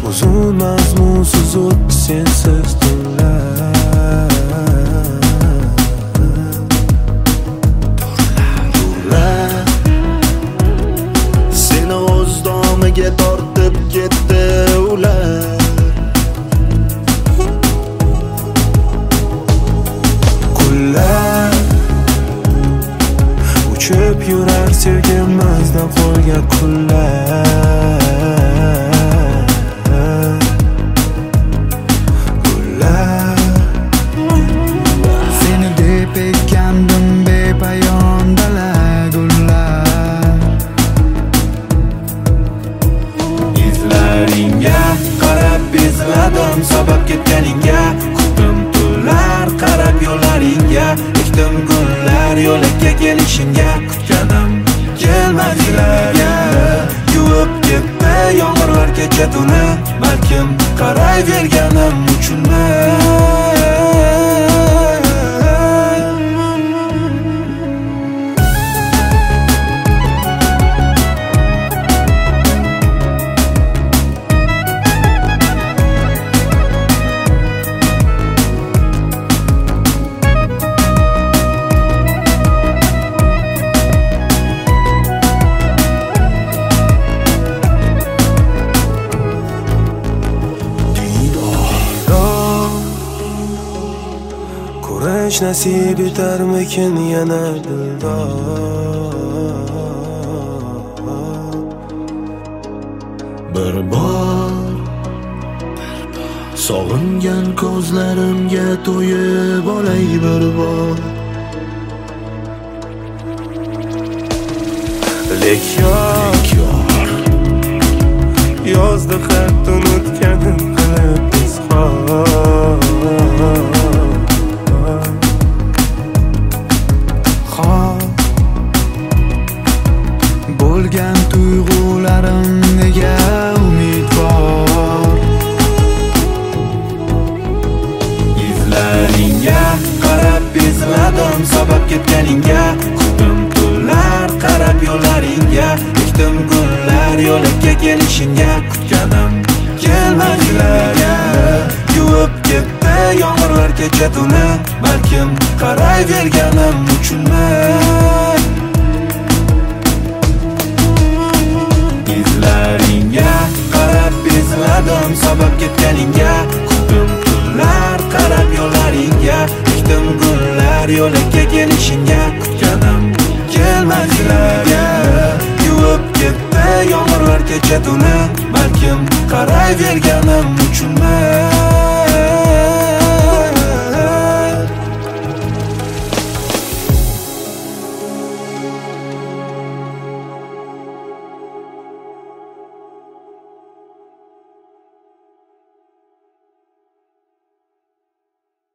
uzun mazmunsiz o'tdi sensiz tunlar. Seni o'z domiga tortib ketdi ular. Kunlar uchib yurar sevgimizdan qolgan kunlar. Seni deb ekkandim bepayon dala gullar. Izlaringga qarab bezladim sabab ketganingga. Kutdim tunlar qarab yo'llaringga. Ekdim gullar yo'lakka kelishingga. Kutganim kelmadilar. Yuvib ketdi yomg'irlar kecha tuni. Balkim qarayverganim uchunmi? Ko'rish nasib etarmikin yana dildor. Bir bor sog'ingan ko'zlarimga to'yib olay bir bor. Lek yor yozdi xat unutganim qilib izhor. Bo'lgan tuyg'ularim nega umidvor. Izlaringga qarab bezladim sabab ketganingga. Kutdim tunlar qarab yo'llaringga. Ekdim gullar yo'lakka kelishingga. Kutganim kelmadilar. Yuvib ketdi yomg'irlar kecha tuni. Balkim qarayverganim uchunmi? Izlaringga qarab bezladim sabab ketganingga. Kutdim tunlar qarab yo'llaringga. Ekdim gullar yo'lakka kelishingga. Kutganim kelmadilar. Yuvib ketdi yomg'irlar kecha tuni. Balkim qarayverganim